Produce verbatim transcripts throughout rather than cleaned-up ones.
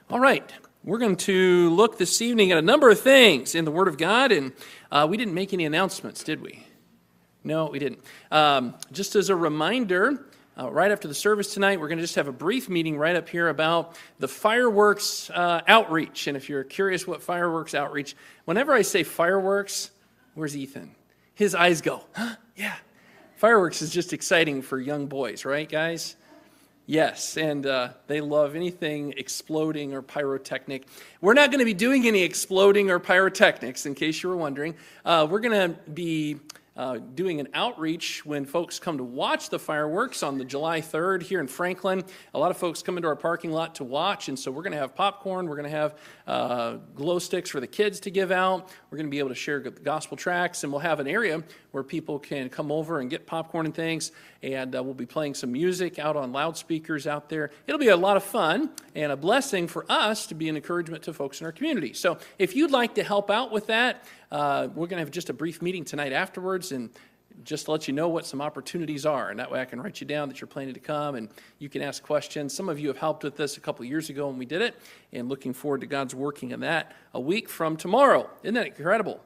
All right, we're going to look this evening at a number of things in the Word of God, and uh, we didn't make any announcements, did we? No, we didn't. Um, just as a reminder, uh, right after the service tonight, we're going to just have a brief meeting right up here about the fireworks uh, outreach. And if you're curious what fireworks outreach, whenever I say fireworks, where's Ethan? His eyes go, huh? Yeah. Fireworks is just exciting for young boys, right, guys? Yes, and uh, they love anything exploding or pyrotechnic. We're not going to be doing any exploding or pyrotechnics, in case you were wondering. Uh, we're going to be uh, doing an outreach when folks come to watch the fireworks on the July third here in Franklin. A lot of folks come into our parking lot to watch, and so we're going to have popcorn. We're going to have uh, glow sticks for the kids to give out. We're going to be able to share gospel tracts, and we'll have an area where people can come over and get popcorn and things. And uh, we'll be playing some music out on loudspeakers out there. It'll be a lot of fun and a blessing for us to be an encouragement to folks in our community. So if you'd like to help out with that, uh, we're going to have just a brief meeting tonight afterwards and just to let you know what some opportunities are. And that way I can write you down that you're planning to come and you can ask questions. Some of you have helped with this a couple of years ago when we did it, and looking forward to God's working in that a week from tomorrow. Isn't that incredible?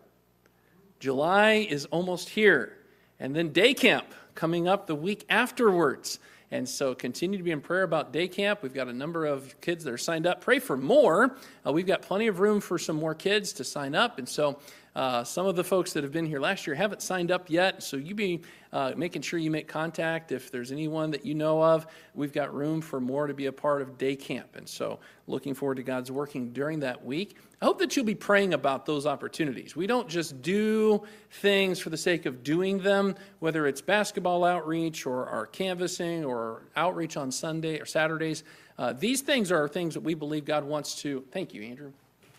July is almost here. And then day camp coming up the week afterwards. And so continue to be in prayer about day camp. We've got a number of kids that are signed up. Pray for more. Uh, we've got plenty of room for some more kids to sign up. And so uh, some of the folks that have been here last year haven't signed up yet. So you be uh, making sure you make contact. If there's anyone that you know of, we've got room for more to be a part of day camp. And so looking forward to God's working during that week. I hope that you'll be praying about those opportunities. We don't just do things for the sake of doing them, whether it's basketball outreach or our canvassing or outreach on Sunday or Saturdays. Uh, these things are things that we believe God wants to, thank you, Andrew.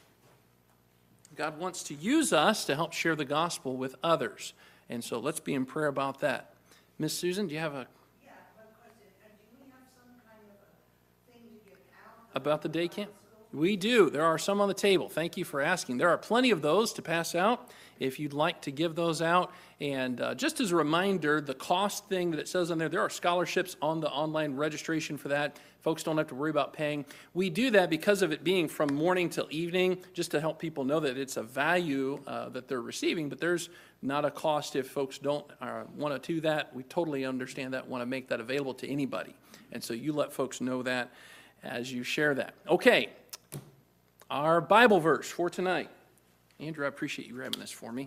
God wants to use us to help share the gospel with others. And so let's be in prayer about that. Miss Susan, do you have a... Yeah, one question. Uh, do we have some kind of a thing to give out? About the day camp? We do. There are some on the table. Thank you for asking. There are plenty of those to pass out if you'd like to give those out. And uh, just as a reminder, the cost thing that it says on there, there are scholarships on the online registration for that. Folks don't have to worry about paying. We do that because of it being from morning till evening, just to help people know that it's a value uh, that they're receiving. But there's not a cost if folks don't uh, want to do that. We totally understand that, want to make that available to anybody. And so you let folks know that as you share that. Okay. Our Bible verse for tonight. Andrew, I appreciate you grabbing this for me.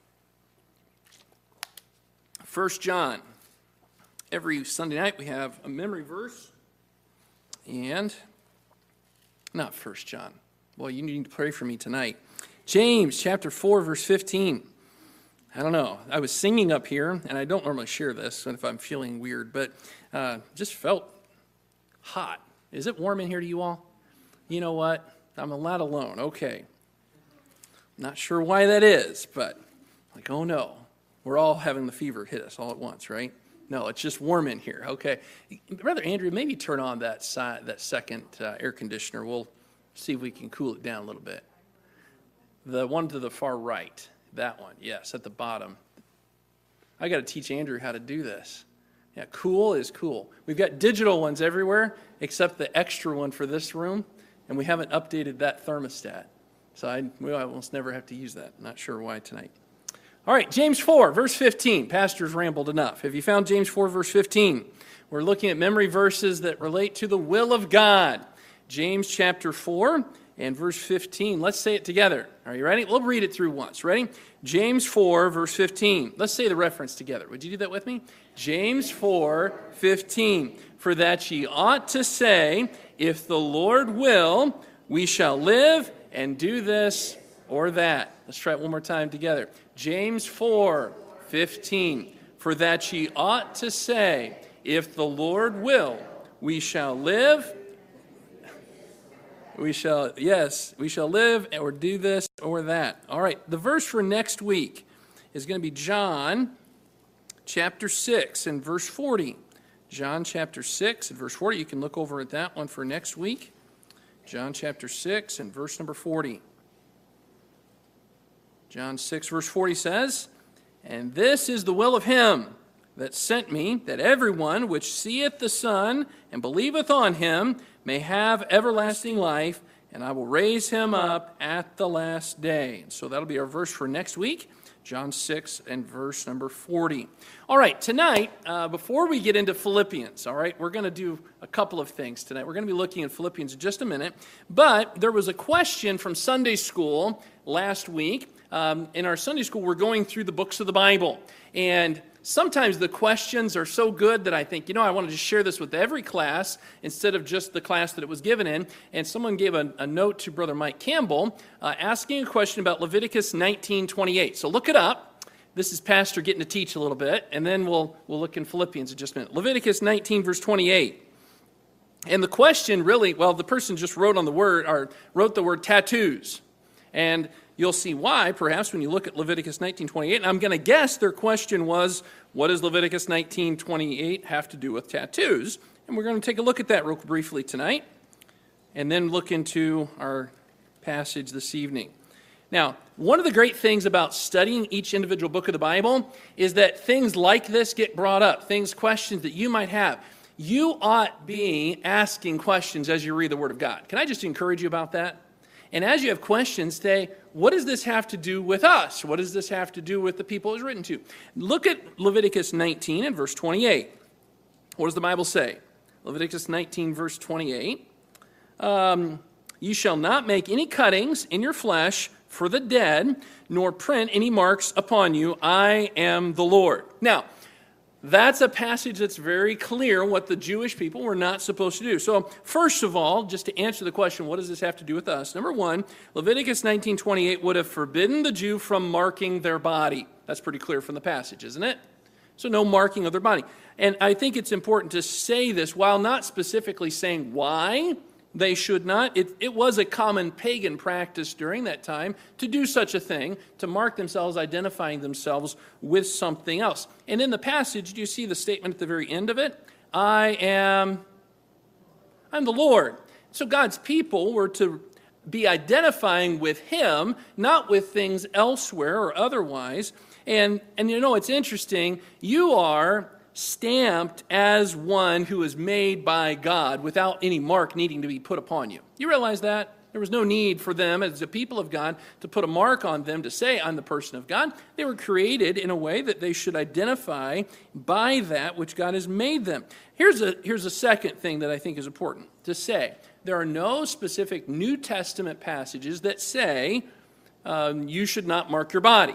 First John. Every Sunday night we have a memory verse. And not First John. Boy, you need to pray for me tonight. James chapter four, verse fifteen. I don't know. I was singing up here, and I don't normally share this if I'm feeling weird, but uh, just felt hot. Is it warm in here to you all? You know what? I'm a lot alone. Okay. Not sure why that is, but like, oh no. We're all having the fever hit us all at once, right? No, it's just warm in here. Okay. Brother Andrew, maybe turn on that side, that second uh, air conditioner. We'll see if we can cool it down a little bit. The one to the far right. That one. Yes, at the bottom. I got to teach Andrew how to do this. Yeah, cool is cool. We've got digital ones everywhere except the extra one for this room. And we haven't updated that thermostat. So I will almost never have to use that. Not sure why tonight. All right, James four, verse fifteen. Pastor's rambled enough. Have you found James four, verse fifteen? We're looking at memory verses that relate to the will of God. James chapter four and verse fifteen. Let's say it together. Are you ready? We'll read it through once. Ready? James four, verse fifteen. Let's say the reference together. Would you do that with me? James four, fifteen. For that ye ought to say, if the Lord will, we shall live and do this or that. Let's try it one more time together. James four, fifteen. For that ye ought to say, if the Lord will, we shall live. We shall, yes, we shall live or do this or that. All right, the verse for next week is going to be John chapter six and verse forty. John chapter six and verse forty. You can look over at that one for next week. John chapter six and verse number forty. John six verse forty says, and this is the will of him that sent me, that everyone which seeth the Son and believeth on him may have everlasting life, and I will raise him up at the last day. So that'll be our verse for next week, John six and verse number forty. All right, tonight, uh, before we get into Philippians, all right, we're going to do a couple of things tonight. We're going to be looking at Philippians in just a minute, but there was a question from Sunday school last week. Um, in our Sunday school, we're going through the books of the Bible, and sometimes the questions are so good that I think, you know, I want to just share this with every class instead of just the class that it was given in. And someone gave a, a note to Brother Mike Campbell uh, asking a question about Leviticus nineteen twenty-eight. So look it up. This is Pastor getting to teach a little bit, and then we'll we'll look in Philippians in just a minute. Leviticus nineteen, verse twenty-eight. And the question really, well, the person just wrote on the word, or wrote the word tattoos. And you'll see why, perhaps, when you look at Leviticus nineteen twenty-eight. And I'm going to guess their question was, what does Leviticus nineteen twenty-eight have to do with tattoos? And we're going to take a look at that real briefly tonight, and then look into our passage this evening. Now, one of the great things about studying each individual book of the Bible is that things like this get brought up, things, questions that you might have. You ought be asking questions as you read the Word of God. Can I just encourage you about that? And as you have questions, say, what does this have to do with us? What does this have to do with the people it's written to? Look at Leviticus nineteen and verse twenty-eight. What does the Bible say? Leviticus nineteen, verse twenty-eight. Um, you shall not make any cuttings in your flesh for the dead, nor print any marks upon you. I am the Lord. Now, that's a passage that's very clear what the Jewish people were not supposed to do. So, first of all, just to answer the question, what does this have to do with us? Number one, Leviticus nineteen twenty-eight would have forbidden the Jew from marking their body. That's pretty clear from the passage, isn't it? So no marking of their body. And I think it's important to say this while not specifically saying why they should not. It, it was a common pagan practice during that time to do such a thing, to mark themselves, identifying themselves with something else. And in the passage, do you see the statement at the very end of it? I am, I'm the Lord. So God's people were to be identifying with Him, not with things elsewhere or otherwise. And, and you know, it's interesting, you are stamped as one who is made by God without any mark needing to be put upon you. You realize that? There was no need for them as the people of God to put a mark on them to say, I'm the person of God. They were created in a way that they should identify by that which God has made them. Here's a, here's a second thing that I think is important to say. There are no specific New Testament passages that say um, you should not mark your body.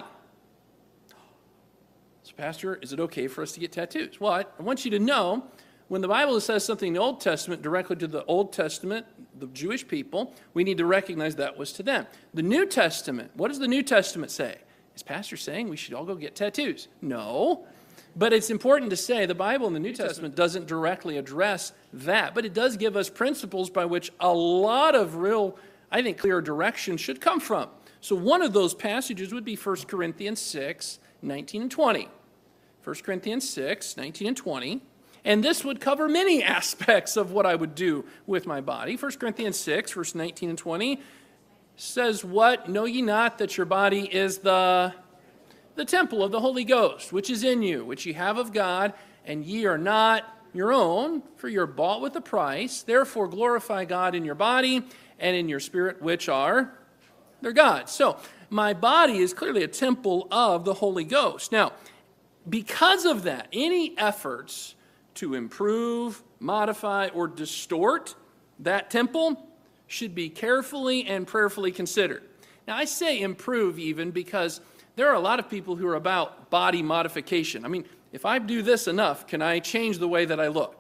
So, Pastor, is it okay for us to get tattoos? Well, I, I want you to know, when the Bible says something in the Old Testament directly to the Old Testament, the Jewish people, we need to recognize that was to them. The New Testament, what does the New Testament say? Is Pastor saying we should all go get tattoos? No. But it's important to say the Bible in the New Testament doesn't directly address that, but it does give us principles by which a lot of real, I think, clear direction should come from. So one of those passages would be First Corinthians six, nineteen and twenty. First Corinthians six, nineteen and twenty. And this would cover many aspects of what I would do with my body. First Corinthians six, verse nineteen and twenty says, what? Know ye not that your body is the, the temple of the Holy Ghost, which is in you, which ye have of God, and ye are not your own, for you're bought with a price. Therefore glorify God in your body and in your spirit, which are they're God's. So my body is clearly a temple of the Holy Ghost. Now, because of that, any efforts to improve, modify, or distort that temple should be carefully and prayerfully considered. Now, I say improve even because there are a lot of people who are about body modification. I mean, if I do this enough, can I change the way that I look?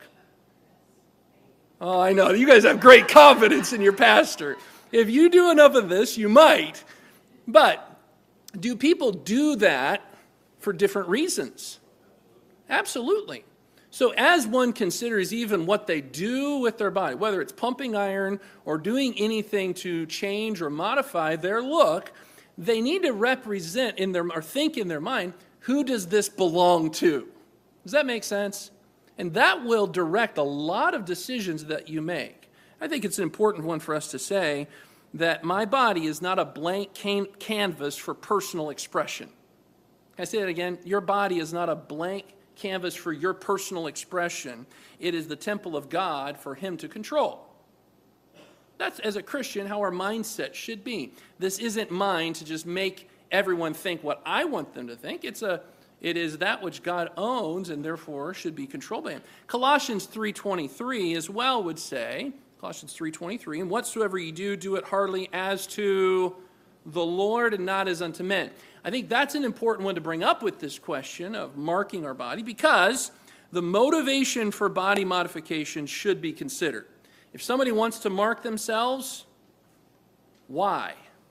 Oh, I know. You guys have great confidence in your pastor. If you do enough of this, you might. But do people do that for different reasons? Absolutely. So as one considers even what they do with their body, whether it's pumping iron or doing anything to change or modify their look, they need to represent in their or think in their mind, who does this belong to? Does that make sense? And that will direct a lot of decisions that you make. I think it's an important one for us to say that my body is not a blank can- canvas for personal expression. Can I say that again? Your body is not a blank canvas for your personal expression. It is the temple of God for Him to control. That's, as a Christian, how our mindset should be. This isn't mine to just make everyone think what I want them to think. It's a, it is that which God owns and therefore should be controlled by him. Colossians three twenty-three as well would say, Colossians three twenty-three, and whatsoever ye do, do it heartily as to the Lord and not as unto men. I think that's an important one to bring up with this question of marking our body, because the motivation for body modification should be considered. If somebody wants to mark themselves, why?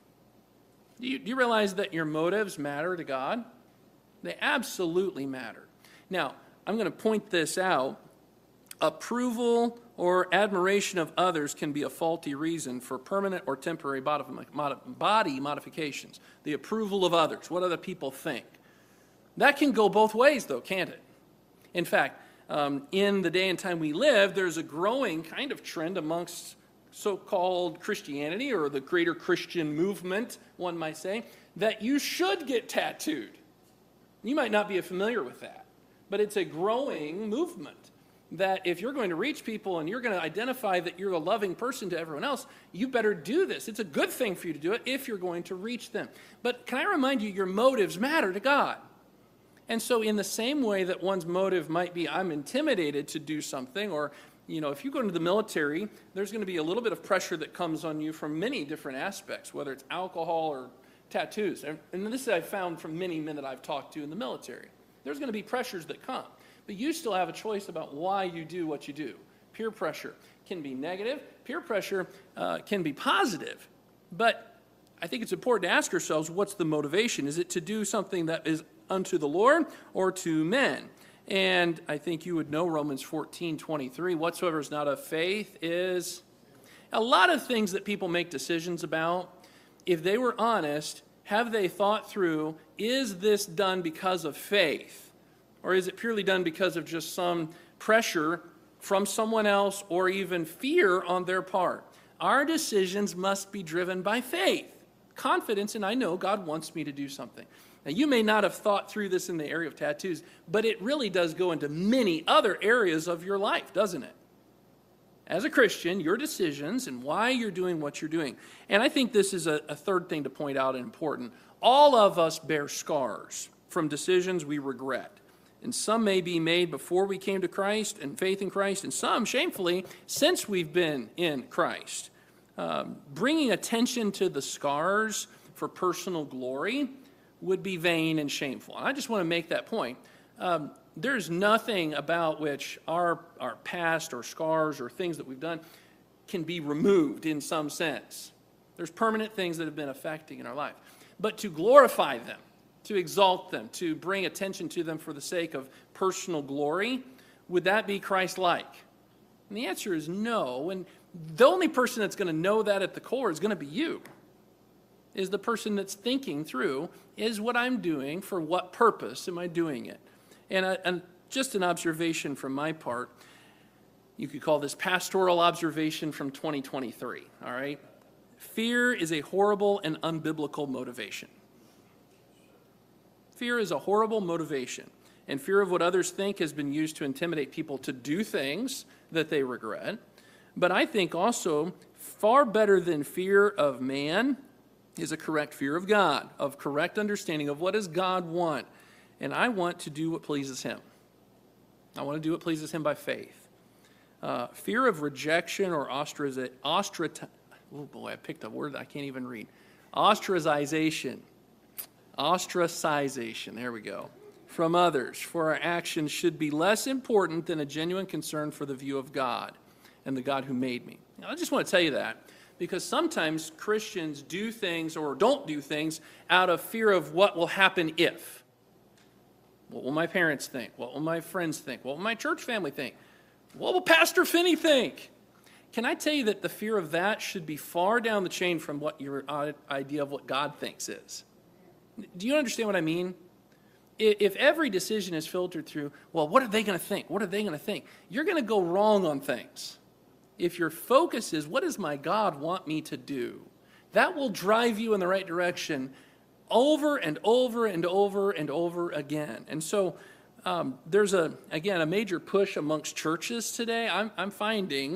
Do you, do you realize that your motives matter to God? They absolutely matter. Now, I'm going to point this out. Approval or admiration of others can be a faulty reason for permanent or temporary body modifications. The approval of others, what other people think. That can go both ways, though, can't it? In fact, um, in the day and time we live, there's a growing kind of trend amongst so-called Christianity, or the greater Christian movement, one might say, that you should get tattooed. You might not be familiar with that, but it's a growing movement that if you're going to reach people and you're going to identify that you're a loving person to everyone else, you better do this. It's a good thing for you to do it if you're going to reach them. But can I remind you, your motives matter to God. And so in the same way that one's motive might be, I'm intimidated to do something, or, you know, if you go into the military, there's going to be a little bit of pressure that comes on you from many different aspects, whether it's alcohol or tattoos. And, and this I've found from many men that I've talked to in the military. There's going to be pressures that come. But you still have a choice about why you do what you do. Peer pressure can be negative. Peer pressure uh, can be positive. But I think it's important to ask ourselves, what's the motivation? Is it to do something that is unto the Lord or to men? And I think you would know Romans fourteen twenty-three, whatsoever is not of faith is... A lot of things that people make decisions about, if they were honest, have they thought through, is this done because of faith? Or is it purely done because of just some pressure from someone else or even fear on their part? Our decisions must be driven by faith, confidence, and I know God wants me to do something. Now, you may not have thought through this in the area of tattoos, but it really does go into many other areas of your life, doesn't it? As a Christian, your decisions and why you're doing what you're doing. And I think this is a, a third thing to point out and important. All of us bear scars from decisions we regret. And some may be made before we came to Christ and faith in Christ, and some, shamefully, since we've been in Christ. Um, bringing attention to the scars for personal glory would be vain and shameful. And I just want to make that point. Um, there's nothing about which our, our past or scars or things that we've done can be removed in some sense. There's permanent things that have been affecting in our life. But to glorify them, to exalt them, to bring attention to them for the sake of personal glory, would that be Christ-like? And the answer is no. And the only person that's going to know that at the core is going to be you, is the person that's thinking through, is what I'm doing, for what purpose am I doing it? And, a, and just an observation from my part, you could call this pastoral observation from twenty twenty-three, all right? Fear is a horrible and unbiblical motivation. Fear is a horrible motivation, and fear of what others think has been used to intimidate people to do things that they regret. But I think also far better than fear of man is a correct fear of God, of correct understanding of what does God want. And I want to do what pleases him. I want to do what pleases him by faith. Uh, fear of rejection or ostraci- ostrati- oh boy, I picked a word that I can't even read. Ostracization. Ostracization, there we go, from others, for our actions should be less important than a genuine concern for the view of God and the God who made me. Now, I just want to tell you that because sometimes Christians do things or don't do things out of fear of what will happen if. What will my parents think? What will my friends think? What will my church family think? What will Pastor Finney think? Can I tell you that the fear of that should be far down the chain from what your idea of what God thinks is? Do you understand what I mean? If every decision is filtered through, well, what are they going to think? What are they going to think? You're going to go wrong on things. If your focus is, what does my God want me to do? That will drive you in the right direction over and over and over and over again. And so um, there's, a again, a major push amongst churches today. I'm, I'm finding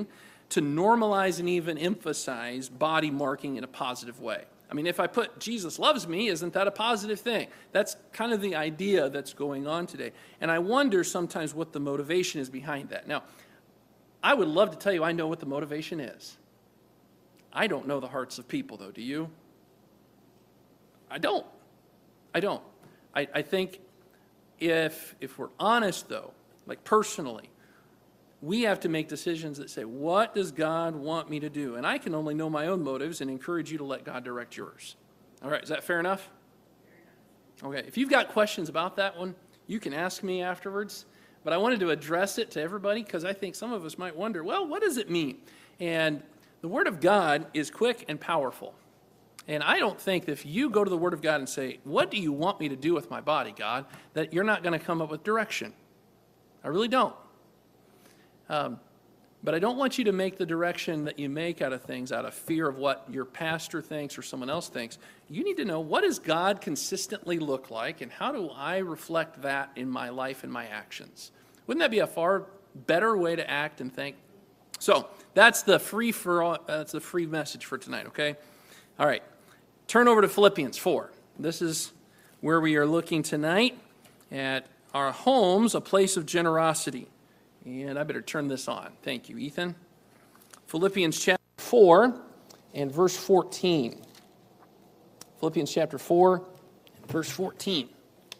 to normalize and even emphasize body marking in a positive way. I mean, if I put Jesus loves me, isn't that a positive thing? That's kind of the idea that's going on today. And I wonder sometimes what the motivation is behind that. Now, I would love to tell you I know what the motivation is. I don't know the hearts of people, though, do you? I don't. I don't. I, I think if if we're honest, though, like personally, we have to make decisions that say, what does God want me to do? And I can only know my own motives and encourage you to let God direct yours. All right, is that fair enough? Okay, if you've got questions about that one, you can ask me afterwards. But I wanted to address it to everybody because I think some of us might wonder, well, what does it mean? And the Word of God is quick and powerful. And I don't think that if you go to the Word of God and say, what do you want me to do with my body, God, that you're not going to come up with direction. I really don't. Um, but I don't want you to make the direction that you make out of things out of fear of what your pastor thinks or someone else thinks. You need to know, what does God consistently look like, and how do I reflect that in my life and my actions? Wouldn't that be a far better way to act and think? So that's the free for all, that's the free message for tonight. Okay, all right. Turn over to Philippians four. This is where we are looking tonight at our homes, a place of generosity. And I better turn this on. Thank you, Ethan. Philippians chapter four and verse fourteen. Philippians chapter four and verse fourteen.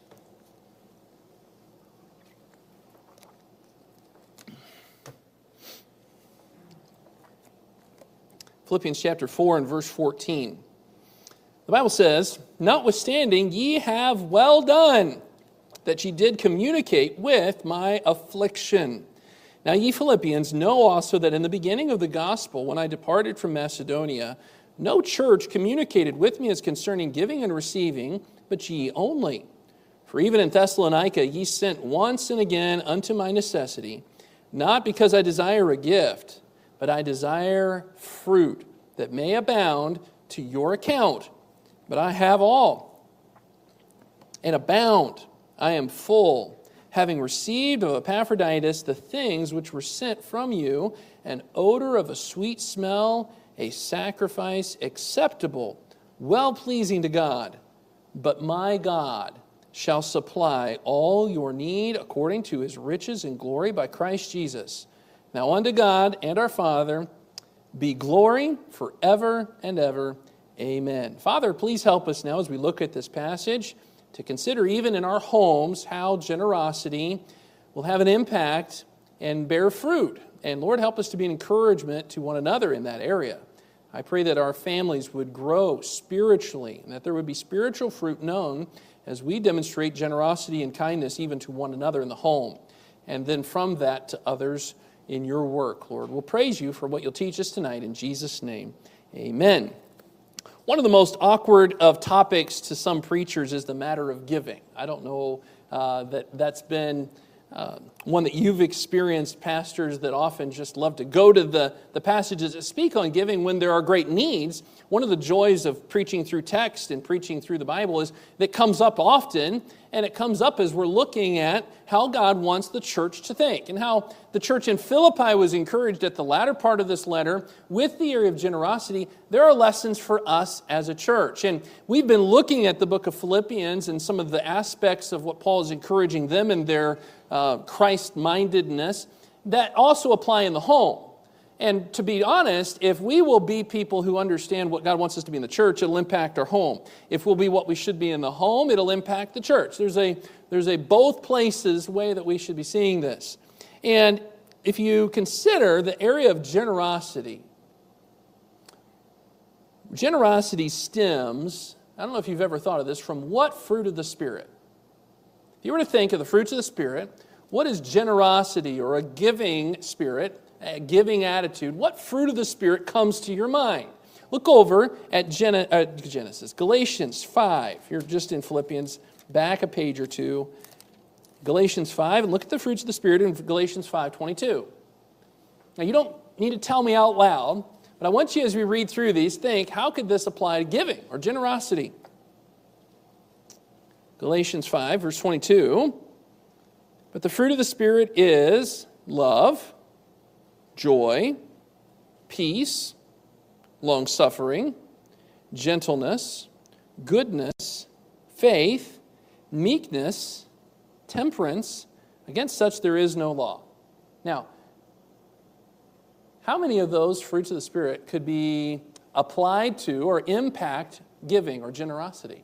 Philippians chapter four and verse fourteen. The Bible says, notwithstanding, ye have well done, that ye did communicate with my affliction. Now ye Philippians know also that in the beginning of the gospel, when I departed from Macedonia, no church communicated with me as concerning giving and receiving, but ye only. For even in Thessalonica ye sent once and again unto my necessity, not because I desire a gift, but I desire fruit that may abound to your account. But I have all, and abound. I am full, having received of Epaphroditus the things which were sent from you, an odor of a sweet smell, a sacrifice acceptable, well-pleasing to God. But my God shall supply all your need according to his riches and glory by Christ Jesus. Now unto God and our Father be glory forever and ever. Amen. Father, please help us now as we look at this passage to consider even in our homes how generosity will have an impact and bear fruit. And Lord, help us to be an encouragement to one another in that area. I pray that our families would grow spiritually and that there would be spiritual fruit known as we demonstrate generosity and kindness even to one another in the home. And then from that to others in your work, Lord. We'll praise you for what you'll teach us tonight in Jesus' name. Amen. One of the most awkward of topics to some preachers is the matter of giving. I don't know uh, that that's been uh, one that you've experienced, pastors that often just love to go to the, the passages that speak on giving when there are great needs. One of the joys of preaching through text and preaching through the Bible is that comes up often, and it comes up as we're looking at how God wants the church to think and how the church in Philippi was encouraged at the latter part of this letter with the area of generosity. There are lessons for us as a church. And we've been looking at the book of Philippians and some of the aspects of what Paul is encouraging them in their uh, Christ-mindedness that also apply in the home. And to be honest, if we will be people who understand what God wants us to be in the church, it'll impact our home. If we'll be what we should be in the home, it'll impact the church. There's a there's a both places way that we should be seeing this. And if you consider the area of generosity, generosity stems, I don't know if you've ever thought of this, from what fruit of the Spirit? If you were to think of the fruits of the Spirit, what is generosity or a giving spirit? A giving attitude, what fruit of the Spirit comes to your mind? Look over at Gen- uh, Genesis, Galatians five. You're just in Philippians, back a page or two. Galatians five, and look at the fruits of the Spirit in Galatians five twenty-two. Now, you don't need to tell me out loud, but I want you, as we read through these, think, how could this apply to giving or generosity? Galatians five, verse twenty-two. But the fruit of the Spirit is love, joy, peace, long-suffering, gentleness, goodness, faith, meekness, temperance. Against such there is no law. Now, how many of those fruits of the Spirit could be applied to or impact giving or generosity?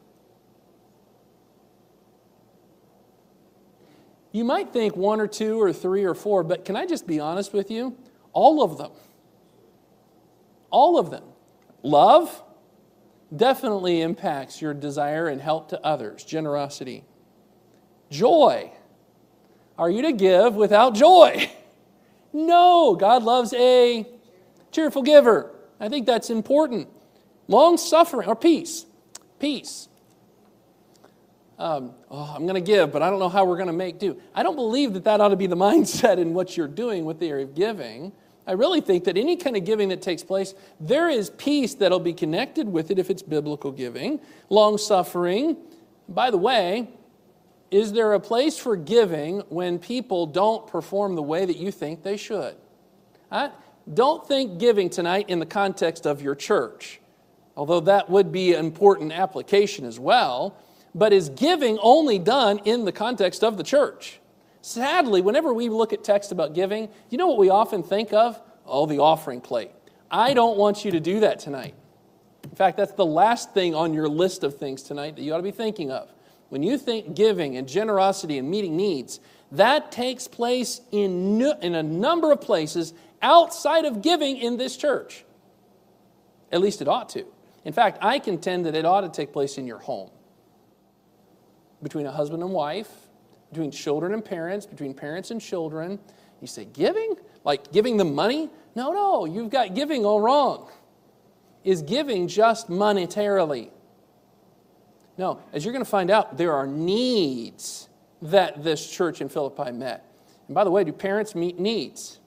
You might think one or two or three or four, but can I just be honest with you? All of them. All of them. Love definitely impacts your desire and help to others. Generosity. Joy. Are you to give without joy? No. God loves a cheerful giver. I think that's important. Long suffering, or peace. Peace. Um, oh, I'm going to give, but I don't know how we're going to make do. I don't believe that that ought to be the mindset in what you're doing with the area of giving. I really think that any kind of giving that takes place, there is peace that'll be connected with it if it's biblical giving. Long suffering. By the way, is there a place for giving when people don't perform the way that you think they should? I don't think giving tonight in the context of your church, although that would be an important application as well. But is giving only done in the context of the church? Sadly, whenever we look at text about giving, you know what we often think of? Oh, the offering plate. I don't want you to do that tonight. In fact, that's the last thing on your list of things tonight that you ought to be thinking of. When you think giving and generosity and meeting needs, that takes place in, in a number of places outside of giving in this church. At least it ought to. In fact, I contend that it ought to take place in your home. Between a husband and wife, between children and parents, between parents and children. You say, giving? Like giving them money? No, no, you've got giving all wrong. Is giving just monetarily? No, as you're going to find out, there are needs that this church in Philippi met. And by the way, do parents meet needs?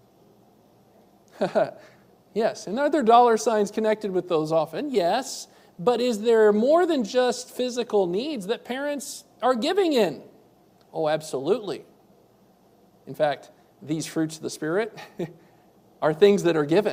Yes. And are there dollar signs connected with those often? Yes. But is there more than just physical needs that parents are giving in? Oh, absolutely. In fact, these fruits of the Spirit are things that are given.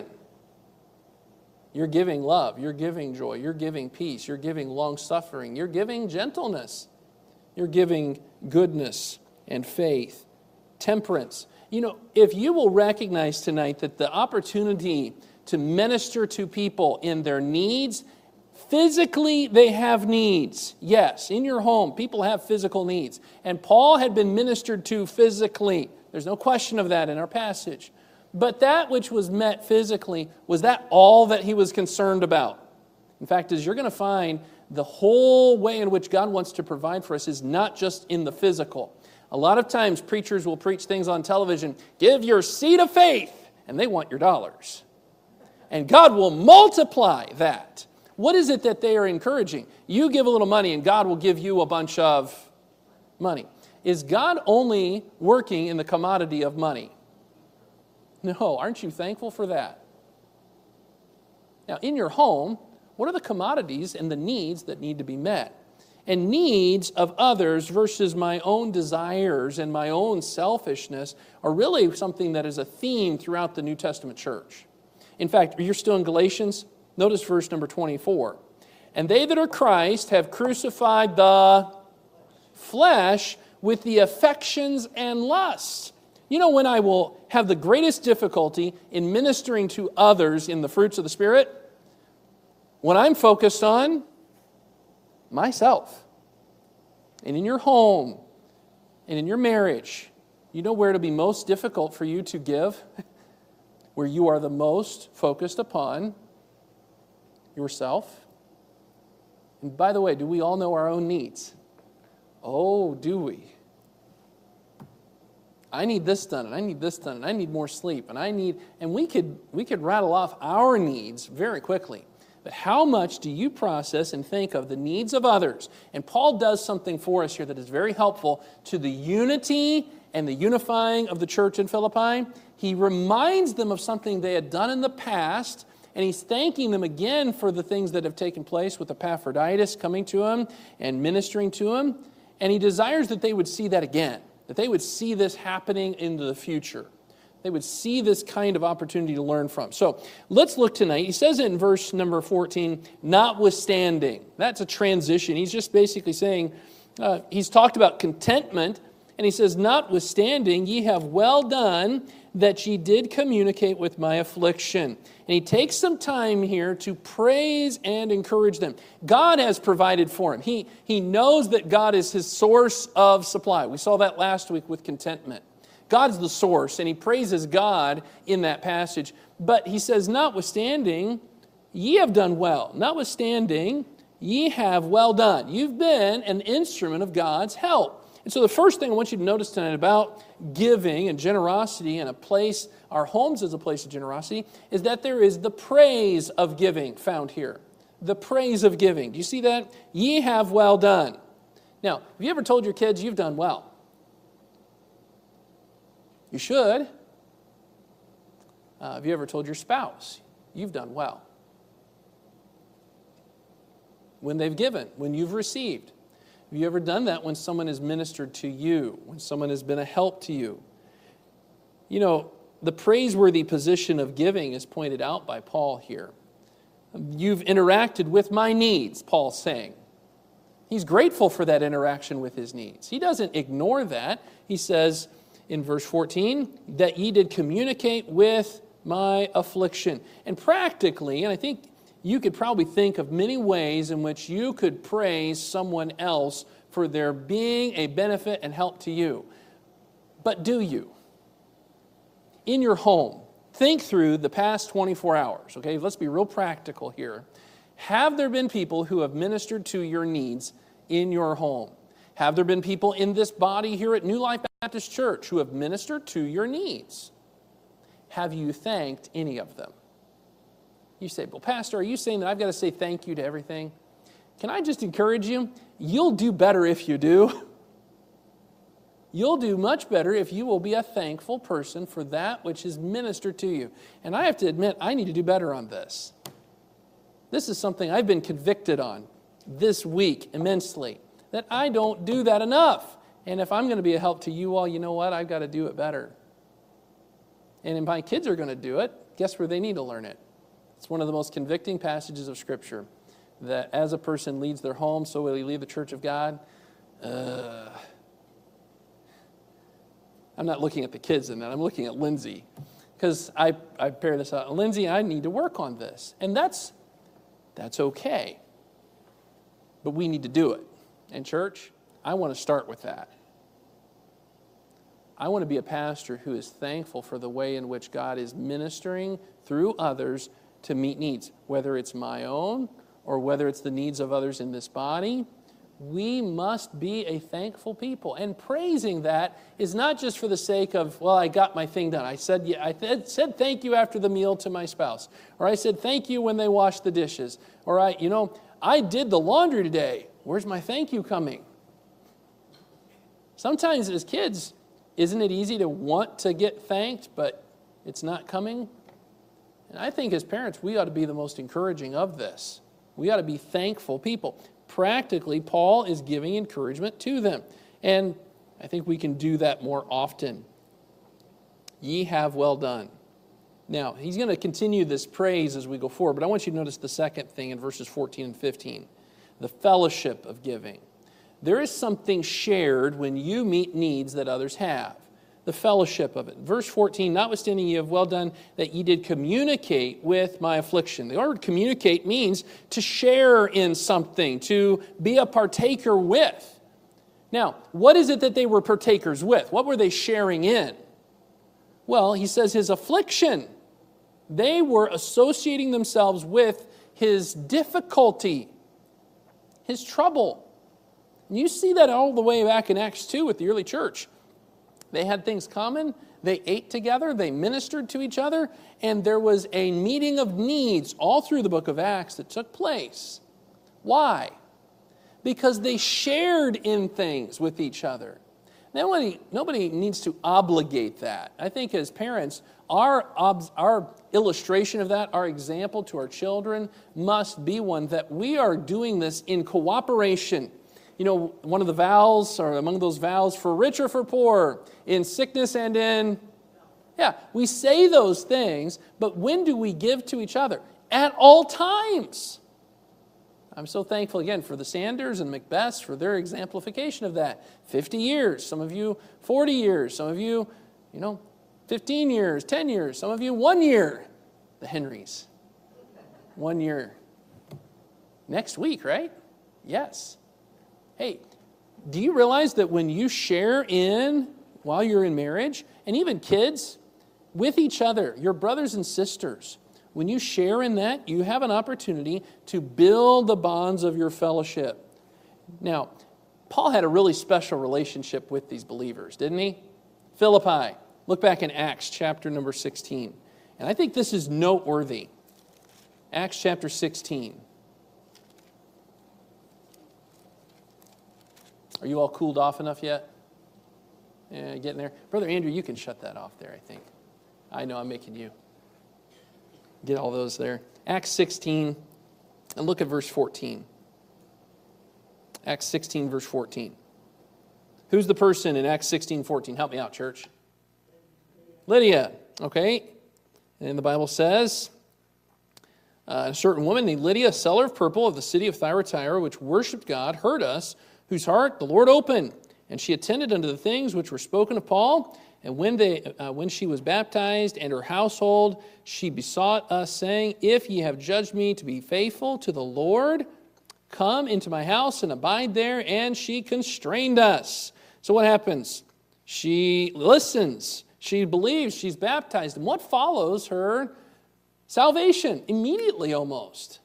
You're giving love, you're giving joy, you're giving peace, you're giving long-suffering, you're giving gentleness, you're giving goodness and faith, temperance. You know, if you will recognize tonight that the opportunity to minister to people in their needs, physically they have needs. Yes, in your home, people have physical needs. And Paul had been ministered to physically. There's no question of that in our passage. But that which was met physically, was that all that he was concerned about? In fact, as you're going to find, the whole way in which God wants to provide for us is not just in the physical. A lot of times preachers will preach things on television, give your seed of faith, and they want your dollars. And God will multiply that. What is it that they are encouraging? You give a little money and God will give you a bunch of money. Is God only working in the commodity of money? No, aren't you thankful for that? Now, in your home, what are the commodities and the needs that need to be met? And needs of others versus my own desires and my own selfishness are really something that is a theme throughout the New Testament church. In fact, you're still in Galatians? Notice verse number twenty-four. And they that are Christ have crucified the flesh with the affections and lusts. You know when I will have the greatest difficulty in ministering to others in the fruits of the Spirit? When I'm focused on myself. And in your home, and in your marriage, you know where it'll be most difficult for you to give? Where you are the most focused upon yourself. And by the way, do we all know our own needs? Oh, do we? I need this done, and I need this done, and I need more sleep, and I need, and we could we could rattle off our needs very quickly. But how much do you process and think of the needs of others? And Paul does something for us here that is very helpful to the unity and the unifying of the church in Philippi. He reminds them of something they had done in the past, and he's thanking them again for the things that have taken place with Epaphroditus coming to him and ministering to him. And he desires that they would see that again, that they would see this happening into the future, They would see this kind of opportunity to learn from. So let's look tonight. He says it in verse number fourteen, notwithstanding. That's a transition. He's just basically saying, uh, he's talked about contentment, and he says, notwithstanding, ye have well done that ye did communicate with my affliction. And he takes some time here to praise and encourage them. God has provided for him. He, he knows that God is his source of supply. We saw that last week with contentment. God's the source, and he praises God in that passage. But he says, notwithstanding, ye have done well. Notwithstanding, ye have well done. You've been an instrument of God's help. And so the first thing I want you to notice tonight about giving and generosity and a place, our homes as a place of generosity, is that there is the praise of giving found here. The praise of giving. Do you see that? Ye have well done. Now, have you ever told your kids you've done well? You should. Uh, have you ever told your spouse you've done well? When they've given, when you've received. Have you ever done that when someone has ministered to you, when someone has been a help to you? You know, the praiseworthy position of giving is pointed out by Paul here. You've interacted with my needs, Paul's saying. He's grateful for that interaction with his needs. He doesn't ignore that. He says in verse fourteen, that ye did communicate with my affliction. And practically, and I think you could probably think of many ways in which you could praise someone else for their being a benefit and help to you. But do you? In your home, think through the past twenty-four hours, okay? Let's be real practical here. Have there been people who have ministered to your needs in your home? Have there been people in this body here at New Life Baptist Church who have ministered to your needs? Have you thanked any of them? You say, well, Pastor, are you saying that I've got to say thank you to everything? Can I just encourage you? You'll do better if you do. You'll do much better if you will be a thankful person for that which is ministered to you. And I have to admit, I need to do better on this. This is something I've been convicted on this week immensely, that I don't do that enough. And if I'm going to be a help to you all, you know what? I've got to do it better. And if my kids are going to do it, guess where they need to learn it? It's one of the most convicting passages of Scripture, that as a person leads their home, so will he lead the church of God. Uh, I'm not looking at the kids in that. I'm looking at Lindsay, because I, I pair this out. Lindsay, I need to work on this. And that's, that's okay. But we need to do it. And church, I want to start with that. I want to be a pastor who is thankful for the way in which God is ministering through others to meet needs, whether it's my own or whether it's the needs of others in this body. We must be a thankful people. And praising that is not just for the sake of, well, I got my thing done. I said, yeah, I th- said thank you after the meal to my spouse. Or I said thank you when they washed the dishes. Or I, you know, I did the laundry today. Where's my thank you coming? Sometimes as kids, isn't it easy to want to get thanked, but it's not coming? And I think as parents, we ought to be the most encouraging of this. We ought to be thankful people. Practically, Paul is giving encouragement to them. And I think we can do that more often. Ye have well done. Now, he's going to continue this praise as we go forward, but I want you to notice the second thing in verses fourteen and fifteen. The fellowship of giving. There is something shared when you meet needs that others have. The fellowship of it. Verse fourteen, notwithstanding ye have well done that ye did communicate with my affliction. The word communicate means to share in something, to be a partaker with. Now, what is it that they were partakers with? What were they sharing in? Well, he says his affliction. They were associating themselves with his difficulty, his trouble. And you see that all the way back in Acts two with the early church. They had things common, they ate together, they ministered to each other, and there was a meeting of needs all through the book of Acts that took place. Why? Because they shared in things with each other. Nobody, nobody needs to obligate that. I think as parents, our, our illustration of that, our example to our children must be one that we are doing this in cooperation. You know, one of the vows, or among those vows, for rich or for poor, in sickness and in Yeah, we say those things, but when do we give to each other? At all times. I'm so thankful again for the Sanders and Macbeths for their exemplification of that. fifty years, some of you forty years, some of you, you know, fifteen years, ten years, some of you one year. The Henrys. One year. Next week, right? Yes. Hey, do you realize that when you share in, while you're in marriage, and even kids, with each other, your brothers and sisters, when you share in that, you have an opportunity to build the bonds of your fellowship. Now, Paul had a really special relationship with these believers, didn't he? Philippi. Look back in Acts chapter number sixteen. And I think this is noteworthy. Acts chapter sixteen. Are you all cooled off enough yet? Yeah, getting there? Brother Andrew, you can shut that off there, I think. I know I'm making you get all those there. Acts sixteen, and look at verse fourteen. Acts sixteen, verse fourteen. Who's the person in Acts sixteen, fourteen? Help me out, church. Lydia, okay? And the Bible says, uh, a certain woman named Lydia, a seller of purple of the city of Thyatira, which worshipped God, heard us, whose heart the Lord opened. And she attended unto the things which were spoken of Paul. And when they, uh, when she was baptized and her household, she besought us, saying, If ye have judged me to be faithful to the Lord, come into my house and abide there. And she constrained us. So what happens? She listens. She believes. She's baptized. And what follows her salvation? Immediately almost.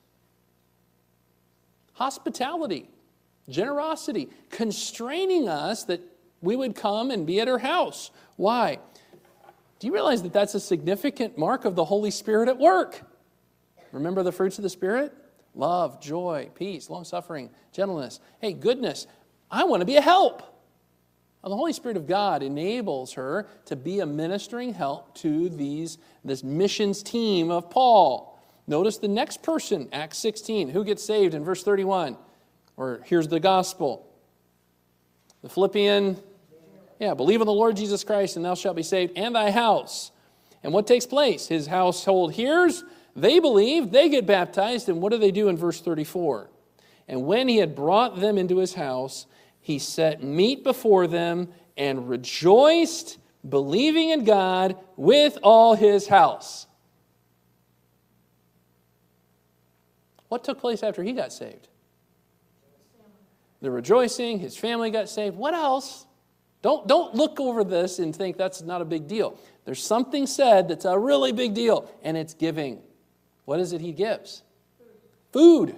Hospitality. Generosity, constraining us that we would come and be at her house. Why? Do you realize that that's a significant mark of the Holy Spirit at work? Remember the fruits of the Spirit? Love, joy, peace, long-suffering, gentleness. Hey, goodness, I want to be a help. Well, the Holy Spirit of God enables her to be a ministering help to these this missions team of Paul. Notice the next person, Acts sixteen. Who gets saved in verse thirty-one? Or here's the gospel. The Philippian, yeah, believe in the Lord Jesus Christ and thou shalt be saved, and thy house. And what takes place? His household hears, they believe, they get baptized, and what do they do in verse thirty-four? And when he had brought them into his house, he set meat before them and rejoiced, believing in God with all his house. What took place after he got saved? The rejoicing, his family got saved. What else? Don't, don't look over this and think that's not a big deal. There's something said that's a really big deal, and it's giving. What is it he gives? Food.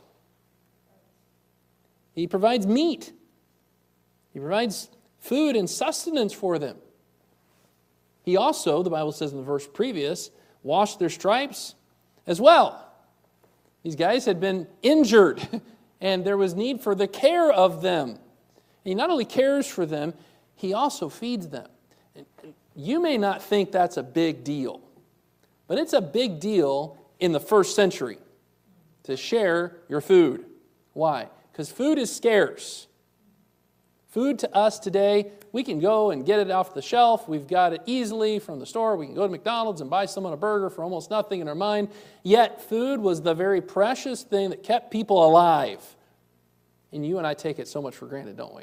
He provides meat. He provides food and sustenance for them. He also, the Bible says in the verse previous, washed their stripes as well. These guys had been injured, and there was need for the care of them. And he not only cares for them, he also feeds them. You may not think that's a big deal, but it's a big deal in the first century to share your food. Why? Because food is scarce. Food to us today, we can go and get it off the shelf. We've got it easily from the store. We can go to McDonald's and buy someone a burger for almost nothing in our mind. Yet food was the very precious thing that kept people alive. And you and I take it so much for granted, don't we?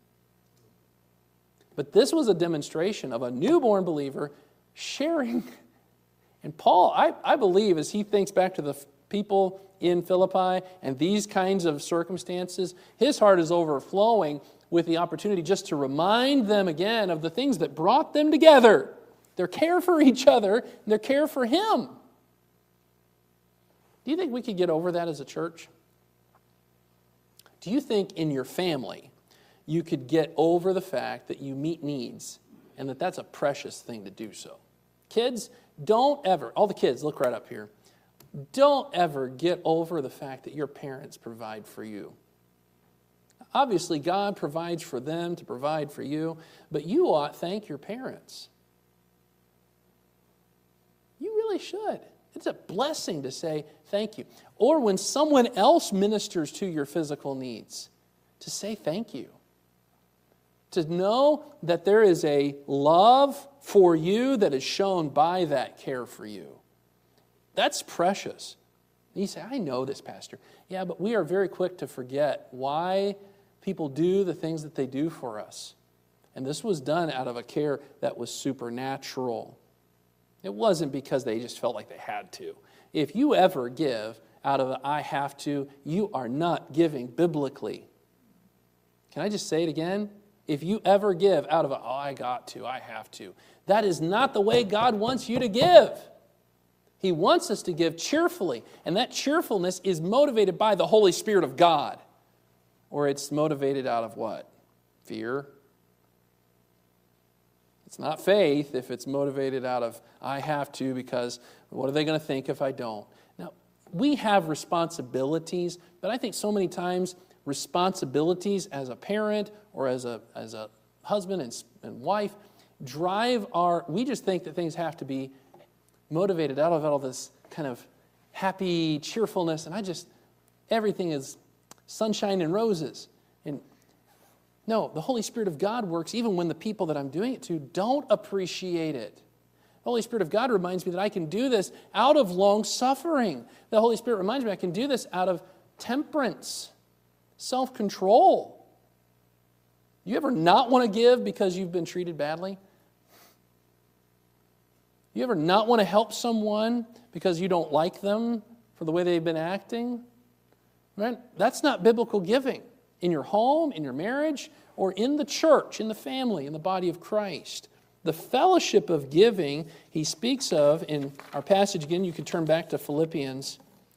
But this was a demonstration of a newborn believer sharing. And Paul, I, I believe, as he thinks back to the people in Philippi and these kinds of circumstances, his heart is overflowing with the opportunity just to remind them again of the things that brought them together. Their care for each other and their care for him. Do you think we could get over that as a church? Do you think in your family you could get over the fact that you meet needs and that that's a precious thing to do so? Kids, don't ever, all the kids, look right up here. Don't ever get over the fact that your parents provide for you. Obviously, God provides for them to provide for you, but you ought to thank your parents. You really should. It's a blessing to say thank you. Or when someone else ministers to your physical needs, to say thank you. To know that there is a love for you that is shown by that care for you. That's precious. You say, I know this, Pastor. Yeah, but we are very quick to forget why people do the things that they do for us. And this was done out of a care that was supernatural. It wasn't because they just felt like they had to. If you ever give out of the I have to, you are not giving biblically. Can I just say it again? If you ever give out of a, oh, I got to, I have to, that is not the way God wants you to give. He wants us to give cheerfully, and that cheerfulness is motivated by the Holy Spirit of God. Or it's motivated out of what? Fear. It's not faith if it's motivated out of, I have to because what are they going to think if I don't? Now, we have responsibilities, but I think so many times responsibilities as a parent or as a as a husband and, and wife drive our, we just think that things have to be motivated out of all this kind of happy cheerfulness, and I just, everything is sunshine and roses. And no, the Holy Spirit of God works even when the people that I'm doing it to don't appreciate it. The Holy Spirit of God reminds me that I can do this out of long suffering. The Holy Spirit reminds me I can do this out of temperance, self-control. You ever not want to give because you've been treated badly? You ever not want to help someone because you don't like them for the way they've been acting? Right? That's not biblical giving. In your home, in your marriage, or in the church, in the family, in the body of Christ. The fellowship of giving he speaks of in our passage, again, you can turn back to Philippians.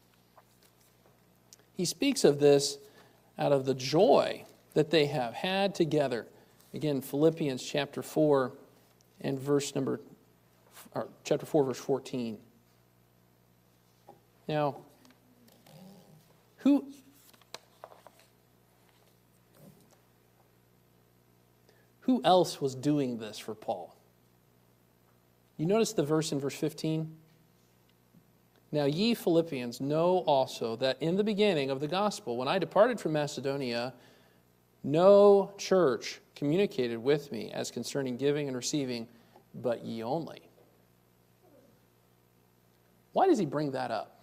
He speaks of this out of the joy that they have had together. Again, Philippians chapter four and verse number, or chapter four, verse fourteen. Now, who, who else was doing this for Paul? You notice the verse in verse fifteen? Now ye Philippians know also that in the beginning of the gospel, when I departed from Macedonia, no church communicated with me as concerning giving and receiving, but ye only. Why does he bring that up?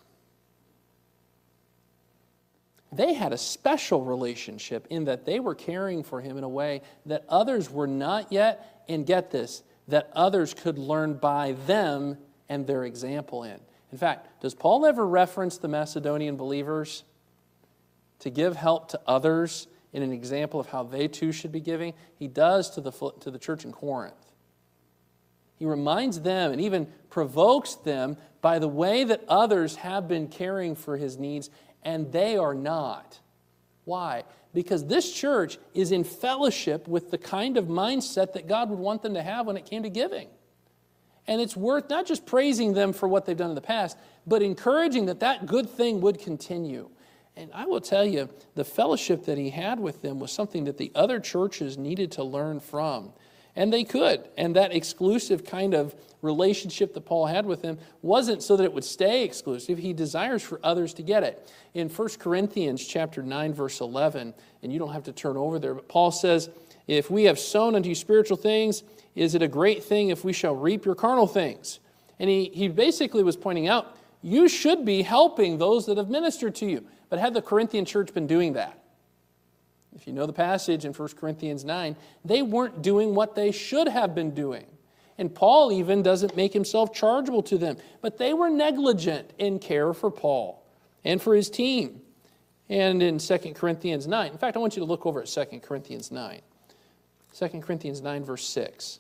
They had a special relationship in that they were caring for him in a way that others were not yet, and get this, that others could learn by them and their example in. In fact, does Paul ever reference the Macedonian believers to give help to others in an example of how they too should be giving? He does to the, to the church in Corinth. He reminds them and even provokes them by the way that others have been caring for his needs, and they are not. Why? Because this church is in fellowship with the kind of mindset that God would want them to have when it came to giving. And it's worth not just praising them for what they've done in the past, but encouraging that that good thing would continue. And I will tell you, the fellowship that he had with them was something that the other churches needed to learn from. And they could. And that exclusive kind of relationship that Paul had with them wasn't so that it would stay exclusive. He desires for others to get it. In First Corinthians chapter nine, verse eleven, and you don't have to turn over there, but Paul says, if we have sown unto you spiritual things, is it a great thing if we shall reap your carnal things? And he, he basically was pointing out, you should be helping those that have ministered to you. But had the Corinthian church been doing that? If you know the passage in First Corinthians nine, they weren't doing what they should have been doing. And Paul even doesn't make himself chargeable to them. But they were negligent in care for Paul and for his team. And in Second Corinthians nine, in fact, I want you to look over at Second Corinthians nine. Second Corinthians nine, verse six.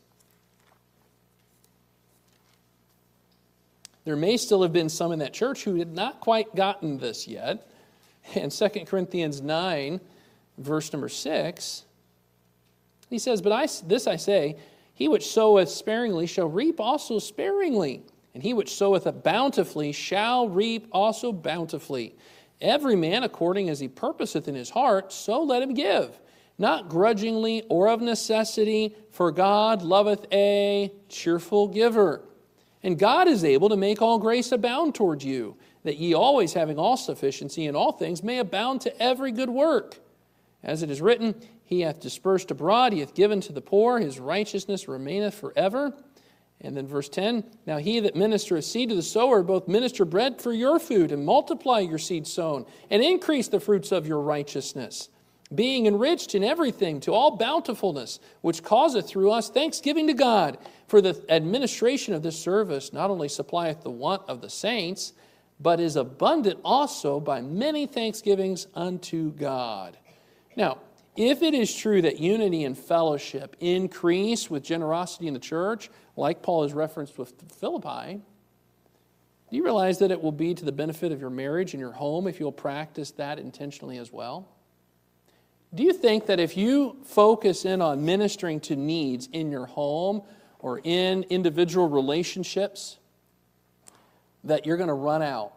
There may still have been some in that church who had not quite gotten this yet. In Second Corinthians nine, verse number six, he says, But I, this I say, he which soweth sparingly shall reap also sparingly, and he which soweth bountifully shall reap also bountifully. Every man according as he purposeth in his heart, so let him give, not grudgingly or of necessity, for God loveth a cheerful giver. And God is able to make all grace abound toward you, that ye always having all sufficiency in all things may abound to every good work. As it is written, He hath dispersed abroad, he hath given to the poor, his righteousness remaineth forever. And then verse ten, now he that ministereth seed to the sower both minister bread for your food, and multiply your seed sown, and increase the fruits of your righteousness, being enriched in everything to all bountifulness, which causeth through us thanksgiving to God. For the administration of this service not only supplieth the want of the saints, but is abundant also by many thanksgivings unto God. Now, if it is true that unity and fellowship increase with generosity in the church, like Paul has referenced with Philippi, do you realize that it will be to the benefit of your marriage and your home if you'll practice that intentionally as well? Do you think that if you focus in on ministering to needs in your home or in individual relationships, that you're going to run out?